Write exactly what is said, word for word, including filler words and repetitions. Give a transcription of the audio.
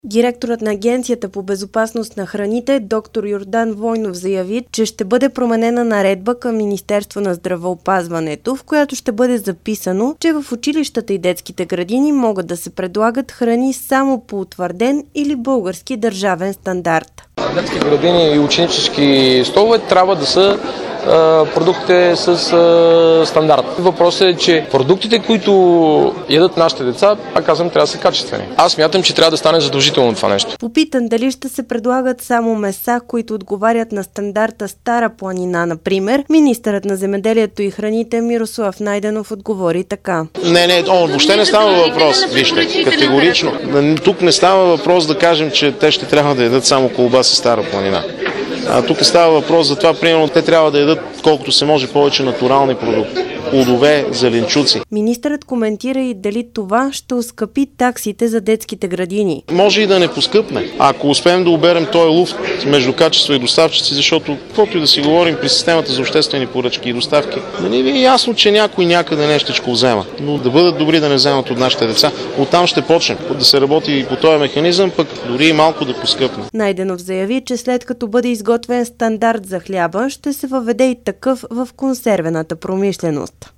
Директорът на Агенцията по безопасност на храните доктор Йордан Войнов заяви, че ще бъде променена наредба към Министерство на здравеопазването, в която ще бъде записано, че в училищата и детските градини могат да се предлагат храни само по утвърден или български държавен стандарт. Детски градини и ученически столове трябва да са продуктите с а, стандарт. Въпросът е, че продуктите, които ядат нашите деца, пак казвам, трябва да са качествени. Аз смятам, че трябва да стане задължително това нещо. Попитан дали ще се предлагат само меса, които отговарят на стандарта Стара планина, например, министърът на земеделието и храните Мирослав Найденов отговори така. Не, не, о, въобще не става въпрос, вижте, категорично. Тук не става въпрос да кажем, че те ще трябва да ядат само колбаса Стара планина. А тук става въпрос за това, примерно, те трябва да ядат колкото се може повече натурални продукти. Плодове, зеленчуци. Министърът коментира и дали това ще оскъпи таксите за детските градини. Може и да не поскъпне, ако успеем да оберем този луфт между качество и доставчици, защото каквото и да си говорим при системата за обществени поръчки и доставки, да не ви е ясно, че някой някъде нещичко взема. Но да бъдат добри да не вземат от нашите деца. Оттам ще почнем да се работи и по този механизъм, пък дори и малко да поскъпне. Найденов заяви, че след като бъде изготвен стандарт за хляба, ще се въведе и такъв в консервената промишленост.